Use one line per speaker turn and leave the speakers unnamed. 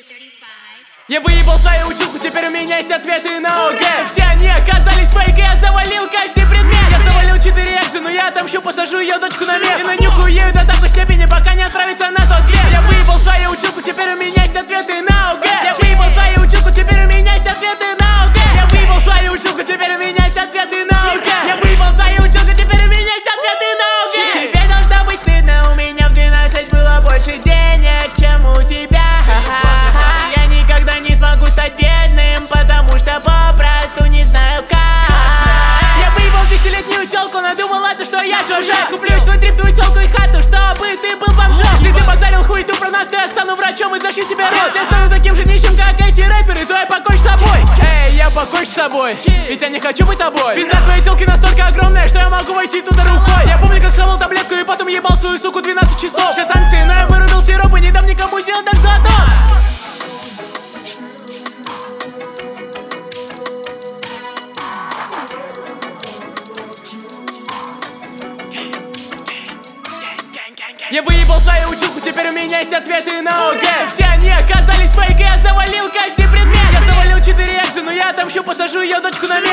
Я выебал свою училку, теперь у меня есть ответы на ОГЭ. Все они оказались фейк, и я завалил каждый предмет. Я завалил 4 экзы, но я отомщу, посажу ее дочку на мед. И нанюхаю ею до такой степени, пока не отправится на тот свет. Я выебал свою училку, теперь у меня есть ответы на ОГЭ. Я выебал свою училку, теперь у меня есть ответы на ОГЭ. Я выебал свою училку, теперь у меня есть ответы на ОГЭ. Я выебал свою училку, теперь у меня есть ответы на ОГЭ. Тебе должно быть стыдно, у меня в 12 было больше денег, чем у тебя. Я никогда не смогу стать бедным, потому что попросту не знаю как. Я выебал 10-летнюю тёлку, надумала то, что я жужжа. Куплюсь твой трип, твою тёлку и хату, чтобы ты был бомжом. Если ты базарил хуету про нас, то я стану врачом и зашью тебе рост. Я стану таким же нищим, как эти рэперы, то я покончу с собой. Эй, я покончу с собой, ведь я не хочу быть тобой. Пизда твоей тёлки настолько огромная, что я могу войти туда рукой. Я помню, как схавал таблетку и потом ебал свою суку 12 часов. Сейчас санкции, но я вырубил сироп и не дам никому сделать так глоток. Я выебал свою училку, теперь у меня есть ответы на ОГЭ. Все они оказались фейк, и я завалил каждый предмет. Я завалил 4 экзы, но я отомщу, посажу ее дочку на мед.